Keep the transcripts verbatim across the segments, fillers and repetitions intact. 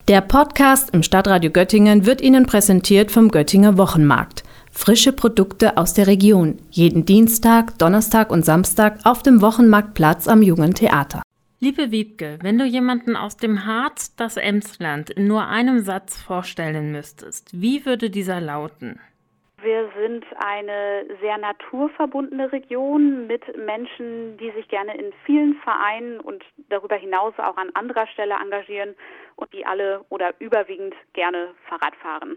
Der Podcast im Stadtradio Göttingen wird Ihnen präsentiert vom Göttinger Wochenmarkt. Frische Produkte aus der Region. Jeden Dienstag, Donnerstag und Samstag auf dem Wochenmarktplatz am Jungen Theater. Liebe Wiebke, wenn du jemanden aus dem Harz, das Emsland, in nur einem Satz vorstellen müsstest, wie würde dieser lauten? Wir sind eine sehr naturverbundene Region mit Menschen, die sich gerne in vielen Vereinen und darüber hinaus auch an anderer Stelle engagieren und die alle oder überwiegend gerne Fahrrad fahren.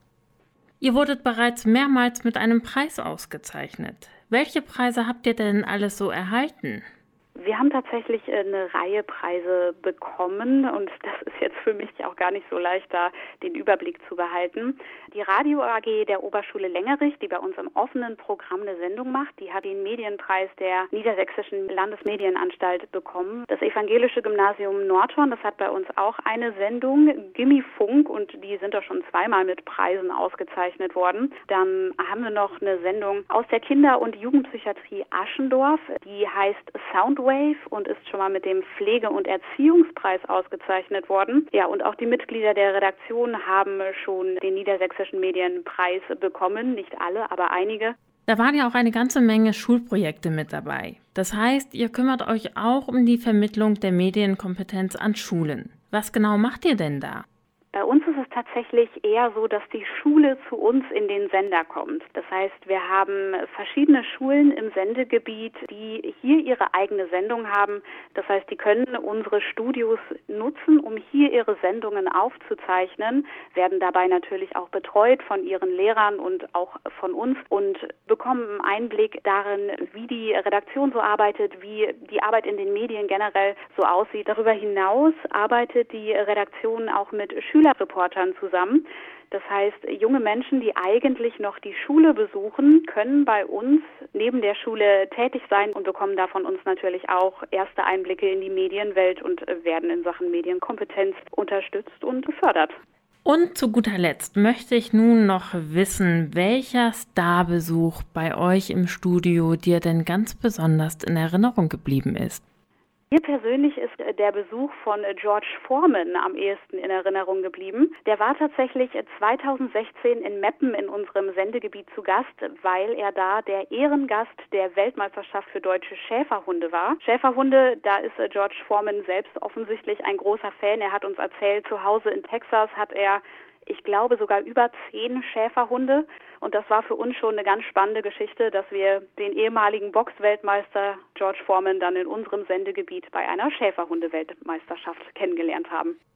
Ihr wurdet bereits mehrmals mit einem Preis ausgezeichnet. Welche Preise habt ihr denn alles so erhalten? Wir haben tatsächlich eine Reihe Preise bekommen und das ist jetzt für mich auch gar nicht so leicht, da den Überblick zu behalten. Die Radio A G der Oberschule Längerich, die bei uns im offenen Programm eine Sendung macht, die hat den Medienpreis der Niedersächsischen Landesmedienanstalt bekommen. Das Evangelische Gymnasium Nordhorn, das hat bei uns auch eine Sendung, Gimme Funk, und die sind doch schon zweimal mit Preisen ausgezeichnet worden. Dann haben wir noch eine Sendung aus der Kinder- und Jugendpsychiatrie Aschendorf, die heißt Soundwave und ist schon mal mit dem Pflege- und Erziehungspreis ausgezeichnet worden. Ja, und auch die Mitglieder der Redaktion haben schon den Niedersächsischen Medienpreis bekommen. Nicht alle, aber einige. Da waren ja auch eine ganze Menge Schulprojekte mit dabei. Das heißt, ihr kümmert euch auch um die Vermittlung der Medienkompetenz an Schulen. Was genau macht ihr denn da? Bei uns ist es tatsächlich eher so, dass die Schule zu uns in den Sender kommt. Das heißt, wir haben verschiedene Schulen im Sendegebiet, die hier ihre eigene Sendung haben. Das heißt, die können unsere Studios nutzen, um hier ihre Sendungen aufzuzeichnen, werden dabei natürlich auch betreut von ihren Lehrern und auch von uns und bekommen einen Einblick darin, wie die Redaktion so arbeitet, wie die Arbeit in den Medien generell so aussieht. Darüber hinaus arbeitet die Redaktion auch mit Schülern Reportern zusammen. Das heißt, junge Menschen, die eigentlich noch die Schule besuchen, können bei uns neben der Schule tätig sein und bekommen da von uns natürlich auch erste Einblicke in die Medienwelt und werden in Sachen Medienkompetenz unterstützt und gefördert. Und zu guter Letzt möchte ich nun noch wissen, welcher Starbesuch bei euch im Studio dir denn ganz besonders in Erinnerung geblieben ist. Mir persönlich ist der Besuch von George Foreman am ehesten in Erinnerung geblieben. Der war tatsächlich zweitausendsechzehn in Meppen in unserem Sendegebiet zu Gast, weil er da der Ehrengast der Weltmeisterschaft für deutsche Schäferhunde war. Schäferhunde, da ist George Foreman selbst offensichtlich ein großer Fan. Er hat uns erzählt, zu Hause in Texas hat er, ich glaube, sogar über zehn Schäferhunde. Und das war für uns schon eine ganz spannende Geschichte, dass wir den ehemaligen Boxweltmeister George Foreman dann in unserem Sendegebiet bei einer Schäferhunde-Weltmeisterschaft kennengelernt haben.